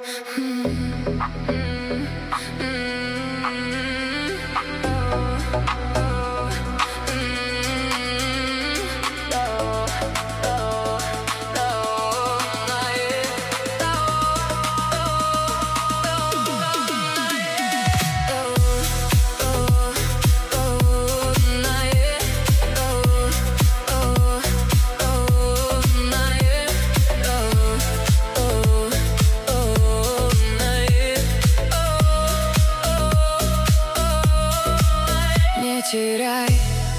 Не теряй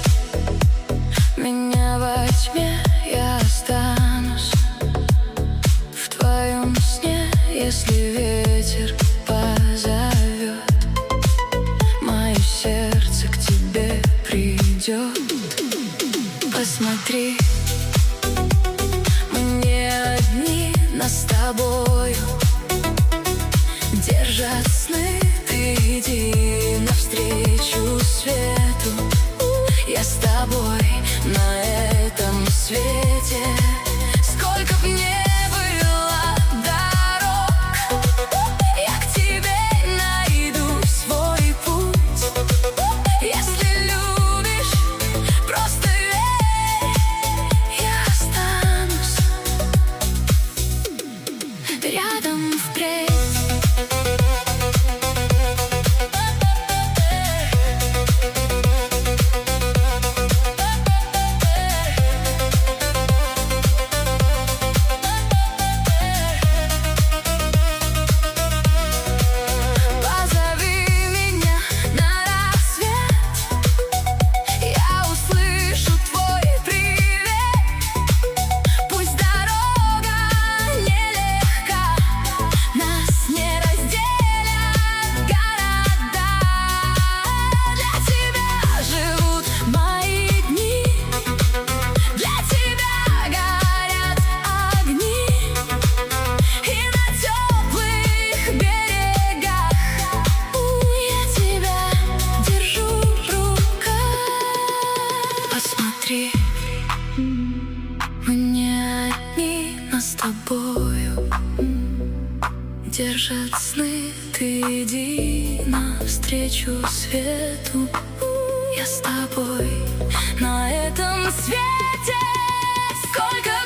меня во тьме, я останусь в твоем сне. Если ветер позовет, мое сердце к тебе придет. Посмотри, мы не одни, нас с тобою держат сны. Ты иди навстречу свету, я с тобой на этом свете. Сколько б не было дорог, я к тебе найду свой путь. Если любишь, просто верь, я останусь рядом впредь. Мы не одни, нас с тобою держат сны. Ты иди навстречу свету, я с тобой на этом свете. Сколько